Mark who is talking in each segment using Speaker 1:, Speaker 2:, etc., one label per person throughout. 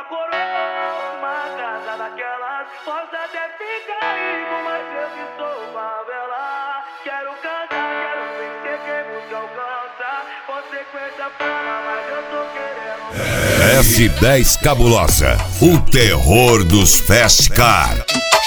Speaker 1: coroa, uma casa daquelas. Posso até ficar rico, mas eu que sou favela. Quero cantar, quero vencer, quem busca alcança. Consequência fama, mas eu tô querendo.
Speaker 2: F10 Cabulosa, o terror dos Fast Car.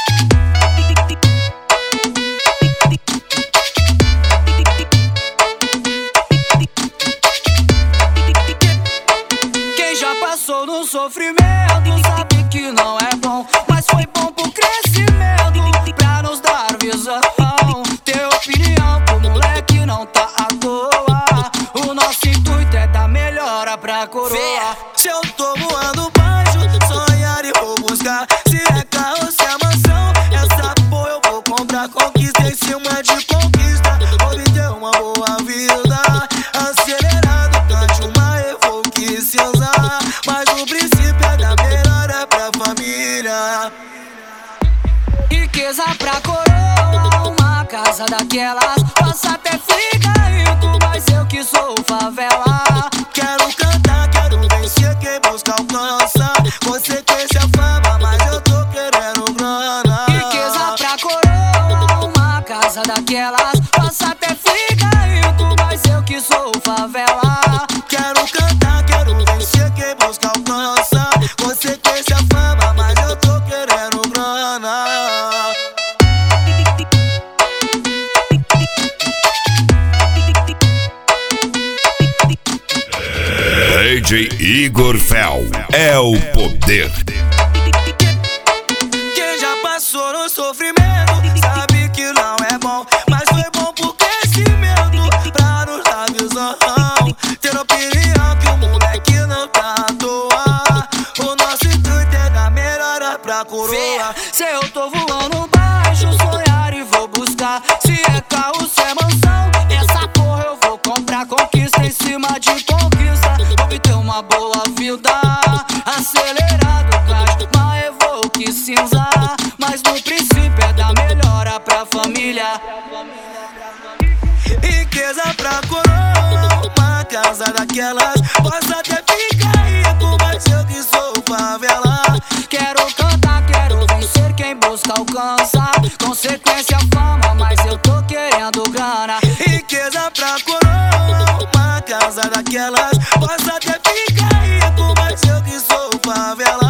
Speaker 3: Quem já passou no sofrimento sabe que não é bom, mas foi bom pro crescimento, pra nos dar visão. Ter opinião pro moleque não tá à toa. O nosso intuito é dar melhora pra coroa. Se eu tô voando baixo, sonhar e vou buscar. Se é carro, se é mansão, essa porra eu vou comprar. Conquista em cima de conquista, obter uma boa vida. Acelerado, cante uma evoque cinza, mas o princípio é dar melhora pra família. Riqueza pra coroa, uma casa daquelas. Posso até ficar rico, mas eu que sou favela. Quero cantar, quero vencer, quem busca alcança. Consequência fama, mas eu tô querendo grana. Riqueza pra coroa, uma casa daquelas. Posso até ficar rico, mas eu que sou favela. Quero cantar, quero vencer, quem busca alcança. Consequência fama, mas eu tô querendo grana.
Speaker 2: DJ Igor Fel é o poder.
Speaker 3: Quem já passou no sofrimento sabe que não é bom, mas foi bom pro crescimento, pra nos dar visão. Ter opinião que o moleque não tá à toa. O nosso intuito é dar melhora pra coroa. Se eu tô voando baixo, sonhar e vou buscar. Se é carro, se é mansão, essa porra eu vou comprar. Conquista em cima de conquista, obter uma boa vida. Acelerado, caixa, uma evoque cinza, mas no princípio é dar melhora pra família. Riqueza pra coroa, uma casa daquelas. Posso até ficar rico, mas eu que sou favela. Quero cantar, quero vencer, quem busca alcança. Consequência fama, mas eu tô querendo grana. Riqueza pra coroa, uma casa daquelas. Posso até ficar rico, mas eu que sou favela.